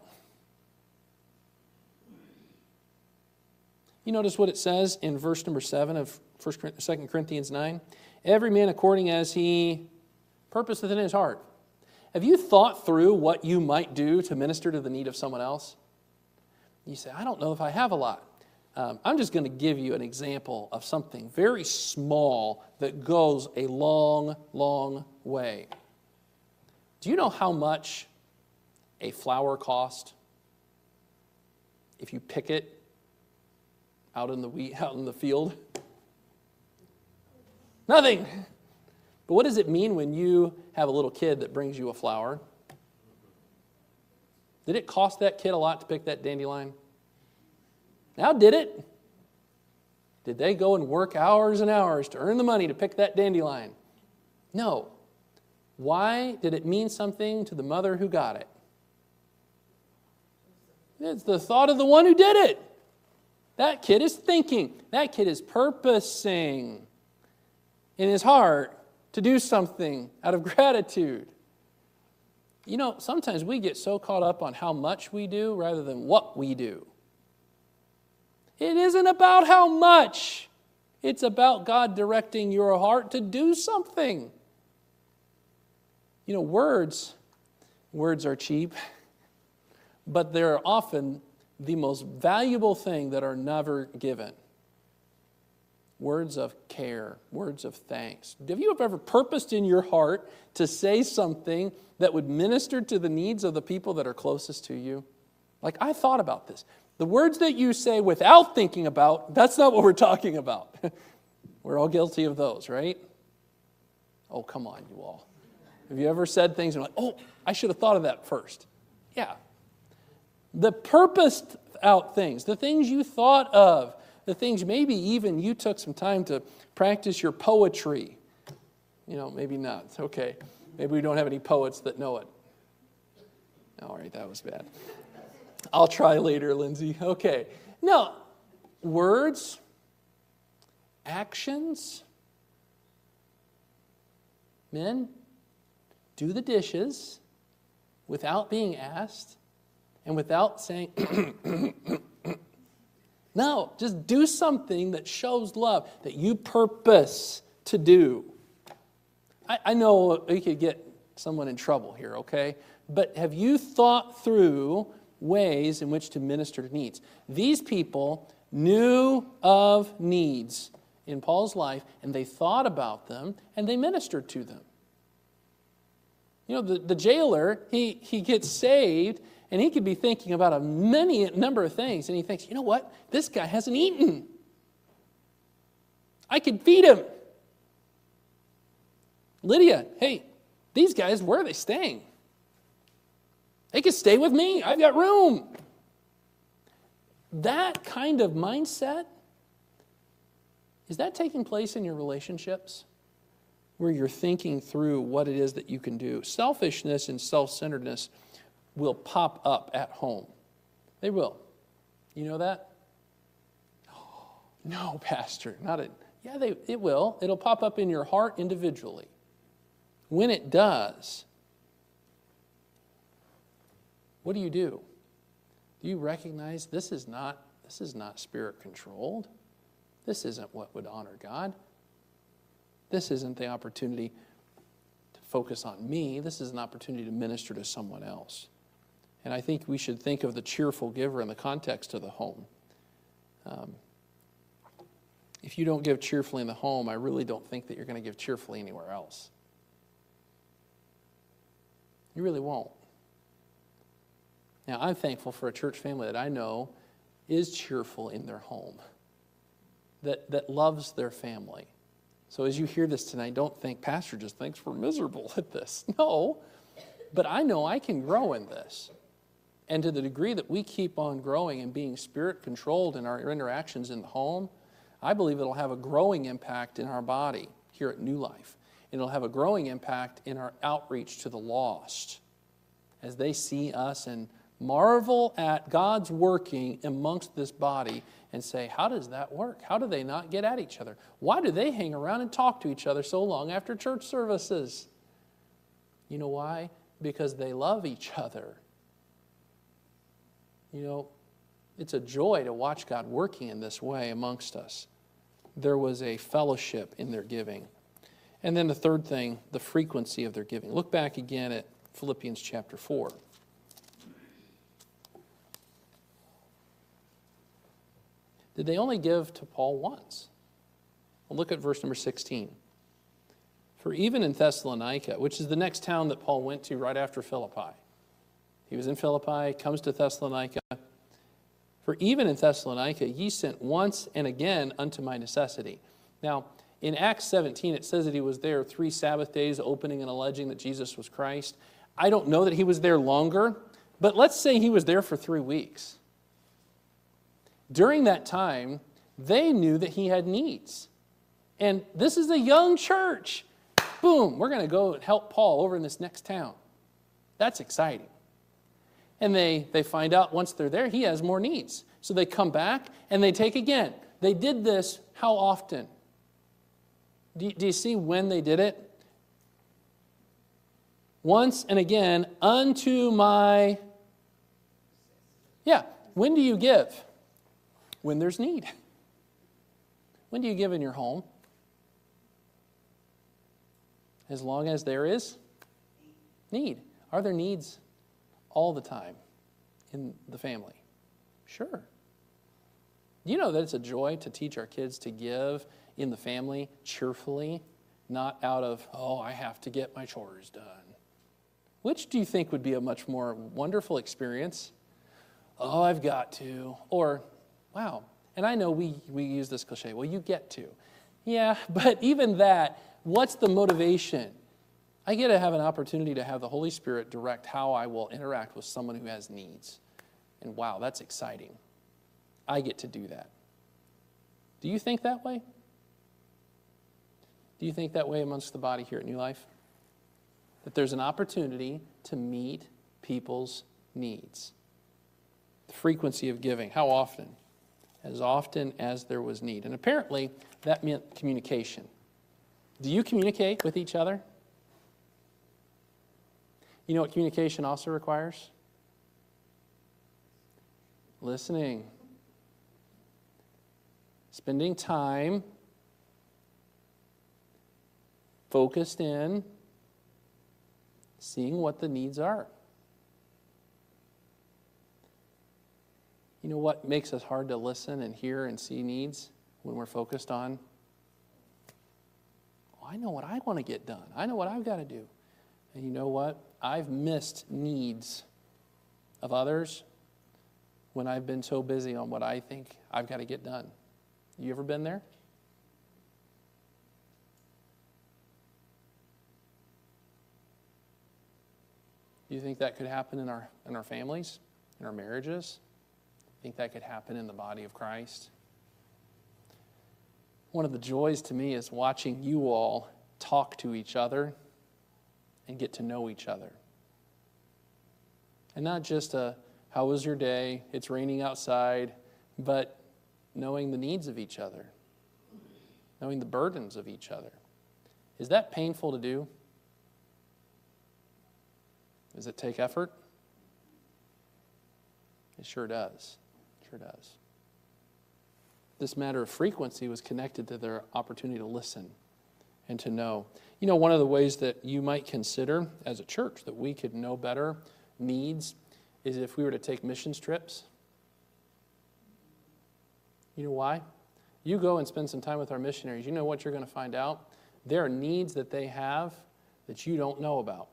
You notice what it says in verse number seven of Second Corinthians nine? Every man according as he purposeth in his heart. Have you thought through what you might do to minister to the need of someone else? You say, I don't know if I have a lot. Um, I'm just going to give you an example of something very small that goes a long, long way. Do you know how much a flower costs if you pick it out in the wheat, out in the field? Nothing. But what does it mean when you have a little kid that brings you a flower? Did it cost that kid a lot to pick that dandelion? Now, did it? Did they go and work hours and hours to earn the money to pick that dandelion? No. Why did it mean something to the mother who got it? It's the thought of the one who did it. That kid is thinking. That kid is purposing in his heart to do something out of gratitude. You know, sometimes we get so caught up on how much we do rather than what we do. It isn't about how much. It's about God directing your heart to do something. You know, words, words are cheap, but they're often the most valuable thing that are never given. Words of care, words of thanks. Have you ever purposed in your heart to say something that would minister to the needs of the people that are closest to you? Like, I thought about this. The words that you say without thinking about, that's not what we're talking about. We're all guilty of those, right? Oh, come on, you all. Have you ever said things and like, oh, I should have thought of that first? Yeah. The purposed out things, the things you thought of, the things maybe even you took some time to practice your poetry. You know, maybe not. Okay. Maybe we don't have any poets that know it. All right, that was bad. I'll try later, Lindsay. Okay. No, words, actions. Men, do the dishes without being asked and without saying, no, just do something that shows love, that you purpose to do. I, I know we could get someone in trouble here, okay? But have you thought through ways in which to minister to needs? These people knew of needs in Paul's life, and they thought about them, and they ministered to them. You know, the, the jailer, he, he gets saved, and he could be thinking about a many number of things, and he thinks, you know what? This guy hasn't eaten. I could feed him. Lydia, hey, these guys, where are they staying? They can stay with me. I've got room. That kind of mindset, is that taking place in your relationships? Where you're thinking through what it is that you can do. Selfishness and self-centeredness will pop up at home. They will. You know that? Oh, no, Pastor, not it. Yeah, they, it will. It'll pop up in your heart individually. When it does, what do you do? Do you recognize this is not, this is not spirit controlled? This isn't what would honor God. This isn't the opportunity to focus on me. This is an opportunity to minister to someone else. And I think we should think of the cheerful giver in the context of the home. Um, if you don't give cheerfully in the home, I really don't think that you're going to give cheerfully anywhere else. You really won't. Now, I'm thankful for a church family that I know is cheerful in their home, that, that loves their family. So as you hear this tonight, don't think, Pastor just thinks we're miserable at this. No, but I know I can grow in this. And to the degree that we keep on growing and being spirit-controlled in our interactions in the home, I believe it'll have a growing impact in our body here at New Life. And it'll have a growing impact in our outreach to the lost as they see us and marvel at God's working amongst this body and say, how does that work? How do they not get at each other? Why do they hang around and talk to each other so long after church services? You know why? Because they love each other. You know, it's a joy to watch God working in this way amongst us. There was a fellowship in their giving. And then the third thing, the frequency of their giving. Look back again at Philippians chapter four. Did they only give to Paul once? Well, look at verse number sixteen. For even in Thessalonica, which is the next town that Paul went to right after Philippi. He was in Philippi, comes to Thessalonica. For even in Thessalonica, ye sent once and again unto my necessity. Now, in Acts seventeen, it says that he was there three Sabbath days, opening and alleging that Jesus was Christ. I don't know that he was there longer, but let's say he was there for three weeks. During that time, they knew that he had needs. And this is a young church. Boom, we're going to go and help Paul over in this next town. That's exciting. And they, they find out once they're there, he has more needs. So they come back and they take again. They did this how often? Do you, do you see when they did it? Once and again, unto my... Yeah, when do you give? When there's need. When do you give in your home? As long as there is need. Are there needs all the time in the family? Sure. You know that it's a joy to teach our kids to give in the family cheerfully, not out of, oh, I have to get my chores done. Which do you think would be a much more wonderful experience? Oh, I've got to. Or, wow. And I know we, we use this cliche, well, you get to. Yeah, but even that, what's the motivation? I get to have an opportunity to have the Holy Spirit direct how I will interact with someone who has needs. And wow, that's exciting. I get to do that. Do you think that way? Do you think that way amongst the body here at New Life? That there's an opportunity to meet people's needs. The frequency of giving, how often? As often as there was need. And apparently, that meant communication. Do you communicate with each other? You know what communication also requires? Listening. Spending time focused in, seeing what the needs are. You know what makes us hard to listen and hear and see needs when we're focused on? Well, I know what I want to get done. I know what I've got to do. And you know what? I've missed needs of others when I've been so busy on what I think I've got to get done. You ever been there? Do you think that could happen in our in our families, in our marriages? Think that could happen in the body of Christ? One of the joys to me is watching you all talk to each other and get to know each other. And not just a, how was your day? It's raining outside, but knowing the needs of each other, knowing the burdens of each other. Is that painful to do? Does it take effort? It sure does. Sure does. This matter of frequency was connected to their opportunity to listen and to know. You know, one of the ways that you might consider as a church that we could know better needs is if we were to take missions trips. You know why? You go and spend some time with our missionaries. You know what you're going to find out? There are needs that they have that you don't know about.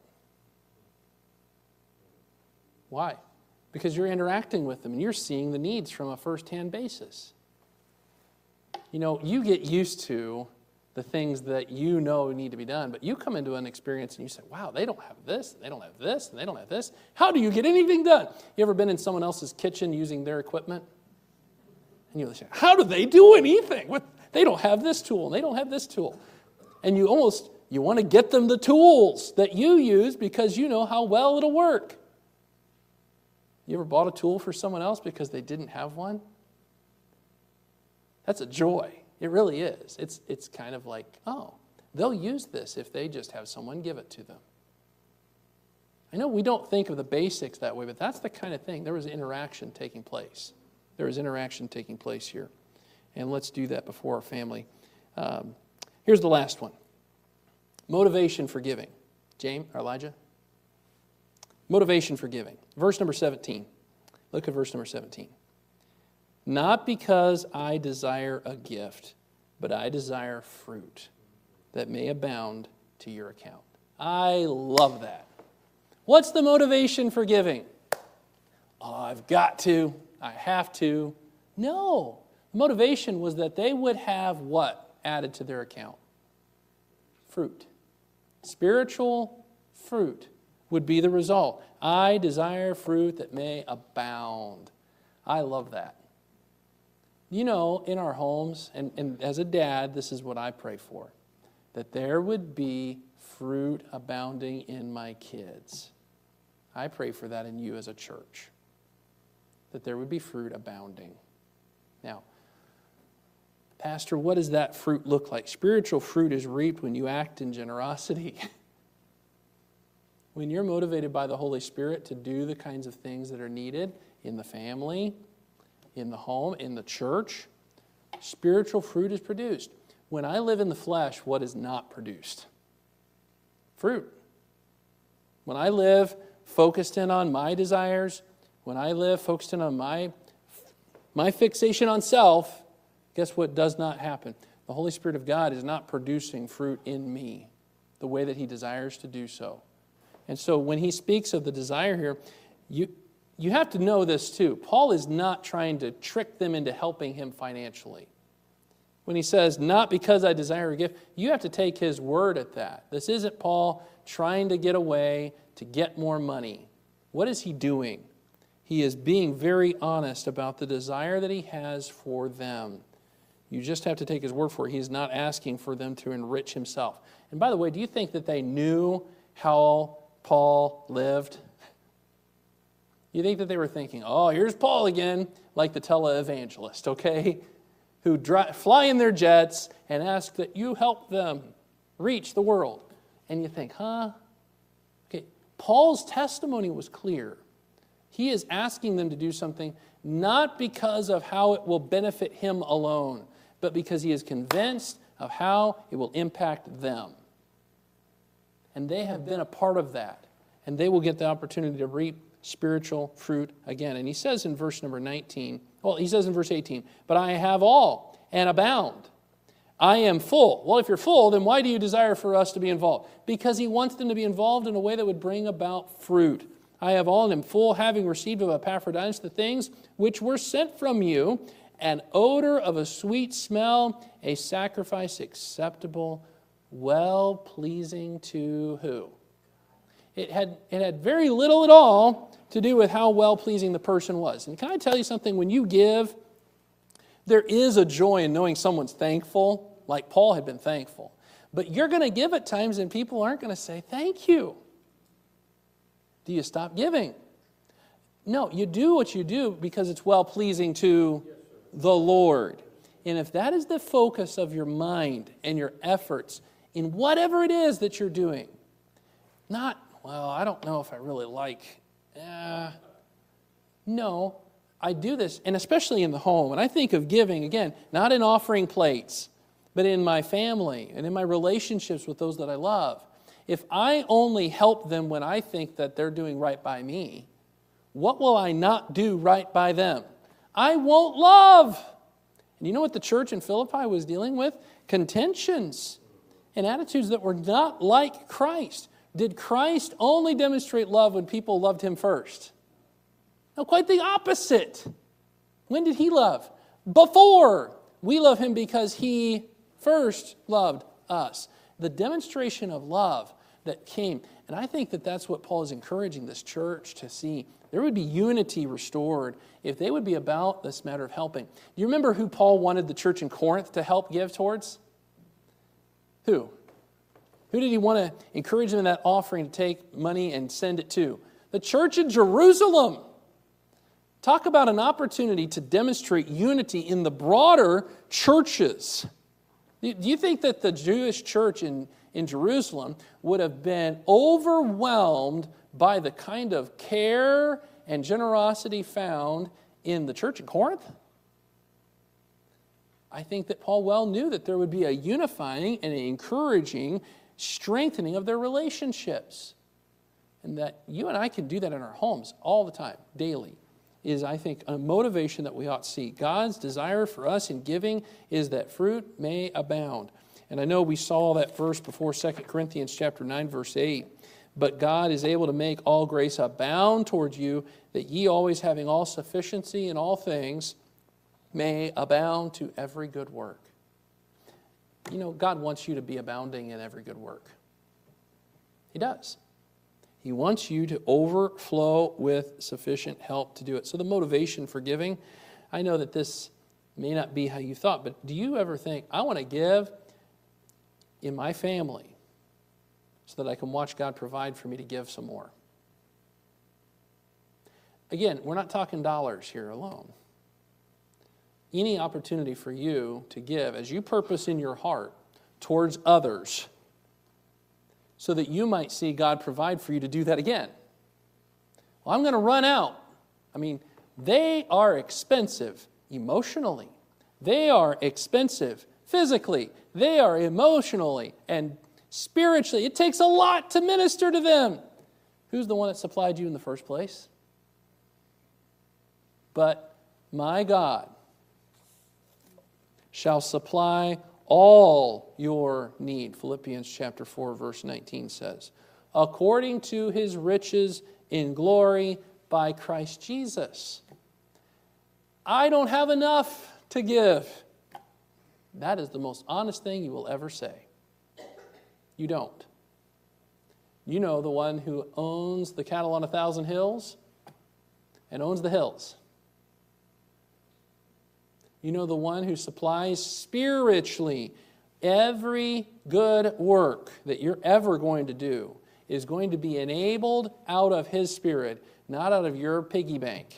Why? Because you're interacting with them and you're seeing the needs from a first-hand basis. You know, you get used to the things that you know need to be done, but you come into an experience and you say, wow, they don't have this, they don't have this, and they don't have this. How do you get anything done? You ever been in someone else's kitchen using their equipment? And you say, how do they do anything? What? They don't have this tool, and they don't have this tool. And you almost, you want to get them the tools that you use because you know how well it'll work. You ever bought a tool for someone else because they didn't have one? That's a joy. It really is. It's, it's kind of like, oh, they'll use this if they just have someone give it to them. I know we don't think of the basics that way, but that's the kind of thing. There was interaction taking place. There was interaction taking place here. And let's do that before our family. Um, here's the last one. Motivation for giving. James or Elijah? Motivation for giving. Verse number seventeen. Look at verse number seventeen. Not because I desire a gift, but I desire fruit that may abound to your account. I love that. What's the motivation for giving? Oh, I've got to. I have to. No. The motivation was that they would have what added to their account? Fruit. Spiritual fruit would be the result. I desire fruit that may abound. I love that. You know, in our homes, and, and as a dad, this is what I pray for, that there would be fruit abounding in my kids. I pray for that in you as a church, that there would be fruit abounding. Now, Pastor, what does that fruit look like? Spiritual fruit is reaped when you act in generosity. When you're motivated by the Holy Spirit to do the kinds of things that are needed in the family, in the home, in the church, spiritual fruit is produced. When I live in the flesh, what is not produced? Fruit. When I live focused in on my desires, when I live focused in on my, my fixation on self, guess what does not happen? The Holy Spirit of God is not producing fruit in me the way that He desires to do so. And so when he speaks of the desire here, you, you have to know this too. Paul is not trying to trick them into helping him financially. When he says, not because I desire a gift, you have to take his word at that. This isn't Paul trying to get away to get more money. What is he doing? He is being very honest about the desire that he has for them. You just have to take his word for it. He's not asking for them to enrich himself. And by the way, do you think that they knew how Paul lived? You think that they were thinking, oh, here's Paul again, like the televangelist, okay? Who dry, fly in their jets and ask that you help them reach the world. And you think, huh? Okay, Paul's testimony was clear. He is asking them to do something not because of how it will benefit him alone, but because he is convinced of how it will impact them. And they have been a part of that. And they will get the opportunity to reap spiritual fruit again. And he says in verse number nineteen, well, he says in verse eighteen, but I have all and abound. I am full. Well, if you're full, then why do you desire for us to be involved? Because he wants them to be involved in a way that would bring about fruit. I have all and am full, having received of Epaphroditus the things which were sent from you, an odor of a sweet smell, a sacrifice acceptable, well-pleasing to who? It had, it had very little at all to do with how well-pleasing the person was. And can I tell you something? When you give, there is a joy in knowing someone's thankful, like Paul had been thankful. But you're going to give at times and people aren't going to say, thank you. Do you stop giving? No, you do what you do because it's well-pleasing to the Lord. And if that is the focus of your mind and your efforts in whatever it is that you're doing, not, well, I don't know if I really like, eh. No, I do this, and especially in the home. And I think of giving, again, not in offering plates, but in my family and in my relationships with those that I love. If I only help them when I think that they're doing right by me, what will I not do right by them? I won't love. And you know what the church in Philippi was dealing with? Contentions and attitudes that were not like Christ. Did Christ only demonstrate love when people loved him first? No, quite the opposite. When did he love? Before. We love him because he first loved us. The demonstration of love that came. And I think that that's what Paul is encouraging this church to see. There would be unity restored if they would be about this matter of helping. Do you remember who Paul wanted the church in Corinth to help give towards? Who? Who did he want to encourage them in that offering to take money and send it to? The church in Jerusalem. Talk about an opportunity to demonstrate unity in the broader churches. Do you think that the Jewish church in, in Jerusalem would have been overwhelmed by the kind of care and generosity found in the church in Corinth? I think that Paul well knew that there would be a unifying and an encouraging strengthening of their relationships. And that you and I can do that in our homes all the time, daily, is, I think, a motivation that we ought to see. God's desire for us in giving is that fruit may abound. And I know we saw that verse before, Second Corinthians chapter nine, verse eight. But God is able to make all grace abound towards you, that ye always having all sufficiency in all things may abound to every good work. You know, God wants you to be abounding in every good work. He does. He wants you to overflow with sufficient help to do it. So the motivation for giving, I know that this may not be how you thought, but do you ever think, I want to give in my family so that I can watch God provide for me to give some more? Again, we're not talking dollars here alone. Any opportunity for you to give as you purpose in your heart towards others so that you might see God provide for you to do that again. Well, I'm going to run out. I mean, they are expensive emotionally. They are expensive physically. They are emotionally and spiritually. It takes a lot to minister to them. Who's the one that supplied you in the first place? But my God shall supply all your need. Philippians chapter four, verse nineteen says, according to his riches in glory by Christ Jesus. I don't have enough to give. That is the most honest thing you will ever say. You don't. You know the one who owns the cattle on a thousand hills and owns the hills. You know the one who supplies spiritually every good work that you're ever going to do is going to be enabled out of his Spirit, not out of your piggy bank.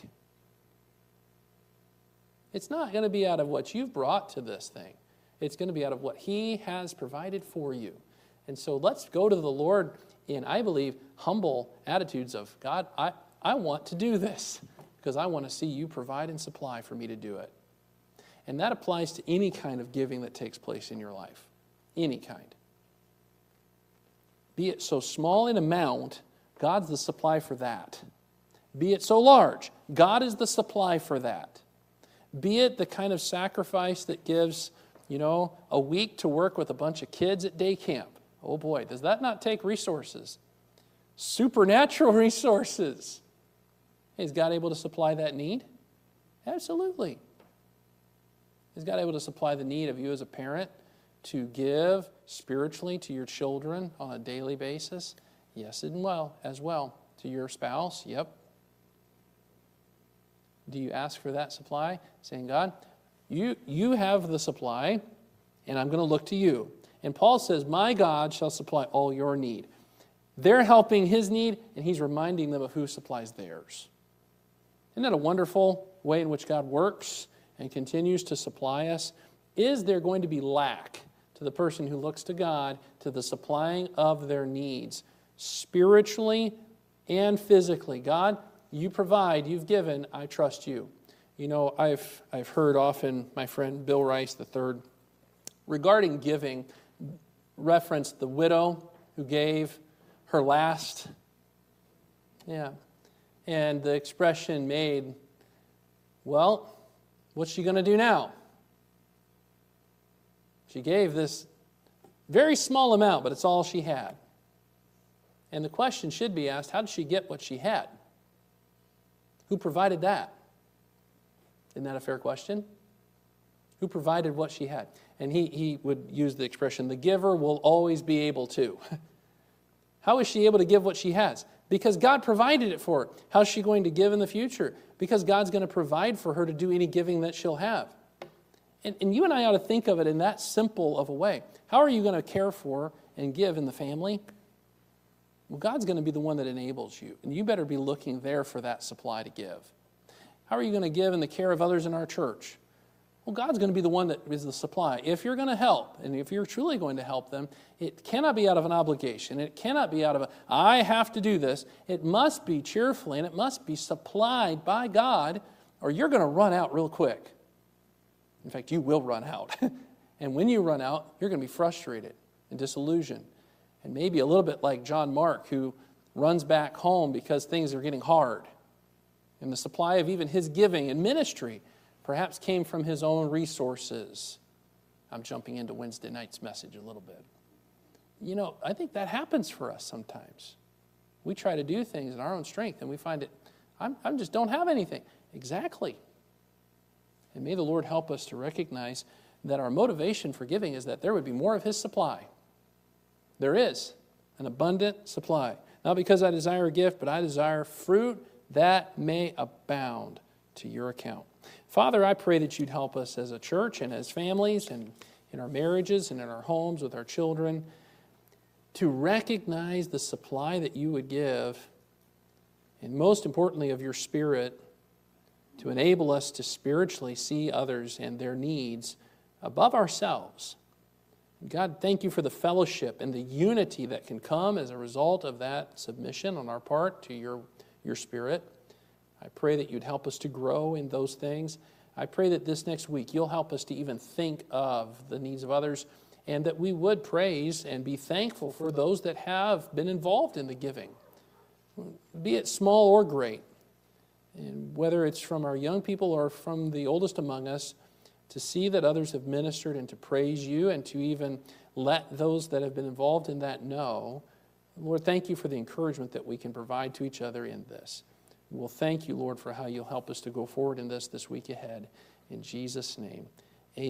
It's not going to be out of what you've brought to this thing. It's going to be out of what he has provided for you. And so let's go to the Lord in, I believe, humble attitudes of, God, I, I want to do this because I want to see you provide and supply for me to do it. And that applies to any kind of giving that takes place in your life. Any kind. Be it so small in amount, God's the supply for that. Be it so large, God is the supply for that. Be it the kind of sacrifice that gives, you know, a week to work with a bunch of kids at day camp. Oh boy, does that not take resources? Supernatural resources. Is God able to supply that need? Absolutely. Is God able to supply the need of you as a parent to give spiritually to your children on a daily basis? Yes, and well, as well. To your spouse? Yep. Do you ask for that supply? Saying, God, you, you have the supply, and I'm going to look to you. And Paul says, my God shall supply all your need. They're helping his need, and he's reminding them of who supplies theirs. Isn't that a wonderful way in which God works and continues to supply us? Is there going to be lack to the person who looks to God to the supplying of their needs, spiritually and physically? God, you provide, you've given, I trust you. You know, I've I've heard often my friend Bill Rice the third, regarding giving, reference the widow who gave her last. Yeah. And the expression made, well, what's she going to do now? She gave this very small amount, but it's all she had. And the question should be asked, how did she get what she had? Who provided that? Isn't that a fair question? Who provided what she had? And he, he would use the expression, the giver will always be able to. How is she able to give what she has? Because God provided it for her. How is she going to give in the future? Because God's going to provide for her to do any giving that she'll have. And, and you and I ought to think of it in that simple of a way. How are you going to care for and give in the family? Well, God's going to be the one that enables you. And you better be looking there for that supply to give. How are you going to give in the care of others in our church? Well, God's going to be the one that is the supply. If you're going to help, and if you're truly going to help them, it cannot be out of an obligation. It cannot be out of a, I have to do this. It must be cheerfully, and it must be supplied by God, or you're going to run out real quick. In fact, you will run out. And when you run out, you're going to be frustrated and disillusioned. And maybe a little bit like John Mark, who runs back home because things are getting hard. And the supply of even his giving and ministry perhaps came from his own resources. I'm jumping into Wednesday night's message a little bit. You know, I think that happens for us sometimes. We try to do things in our own strength, and we find it, I'm, I just don't have anything. Exactly. And may the Lord help us to recognize that our motivation for giving is that there would be more of His supply. There is an abundant supply. Not because I desire a gift, but I desire fruit that may abound to your account. Father, I pray that you'd help us as a church and as families and in our marriages and in our homes with our children to recognize the supply that you would give, and most importantly of your Spirit, to enable us to spiritually see others and their needs above ourselves. God, thank you for the fellowship and the unity that can come as a result of that submission on our part to your, your Spirit. I pray that you'd help us to grow in those things. I pray that this next week you'll help us to even think of the needs of others, and that we would praise and be thankful for those that have been involved in the giving, be it small or great. And whether it's from our young people or from the oldest among us, to see that others have ministered and to praise you and to even let those that have been involved in that know. Lord, thank you for the encouragement that we can provide to each other in this. We'll thank you, Lord, for how you'll help us to go forward in this this week ahead. In Jesus' name.